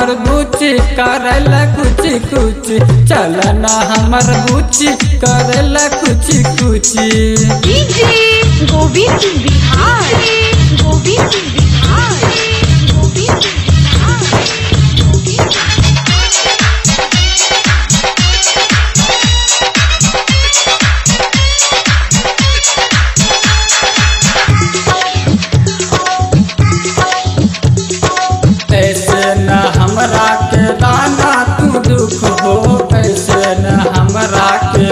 हमर बुची करेला कुची कुची चलना हमर बुची करेला कुची कुची। डीजे गोविंद बिहार, गोविंद बिहार, गोविंद बिहार। ऐसे न हमरा के दाना तू दुख हो, ऐसे न हमरा के,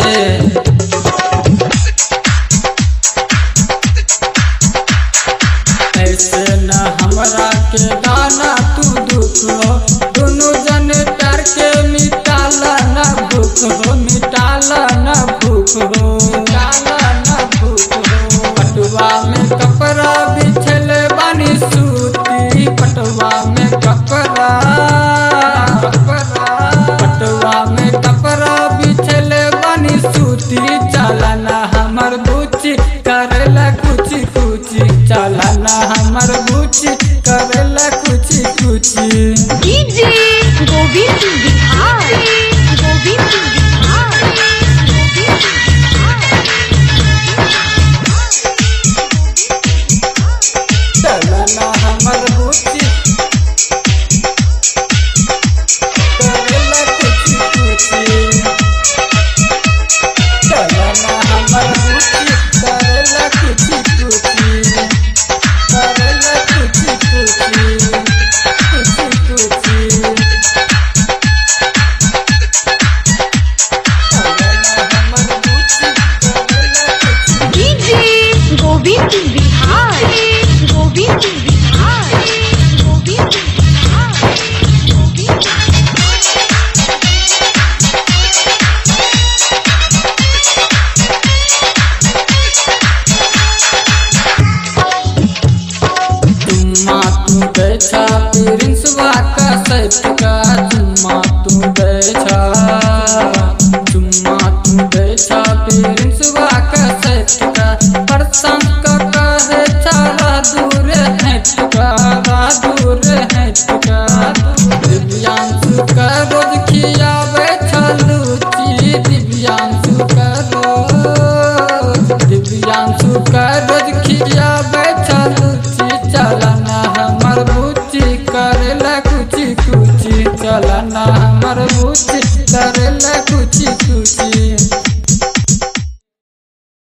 ऐसे न हमरा के दाना तू दुख हो। दोनों जन प्यार के मिटाला न भूख हो, मिटाला न भूख हो, मिटाला न भूख हो। पटुआ में कपड़ा बिछल बानी सूती, पटुआ में कपड़ा, पटुआ में कपड़ा बिछल बानी सूती चलना हमर बुची करेला कुची कुची चलना हमर बुची करेला कुची कुची। डीजे गोविंद बिहार, गोविंद बिहार, गोविंद बिहार। चलना हमर बुची करेला कुची कुची चलना हमर बुची करेला कुची कुची करेला कुची कुची कुची कुची चलना हमर बुची करेला कुची। डीजे गोविंद बिहार, गोविंद बिहार, गोविंद बिहार, गोविंद चुम्मा तू बैठा प्रिंसवा का सैफ का, चुम्मा तू बैठा, चुम्मा तू बैठा प्रिंसवा का सैफ का। परसम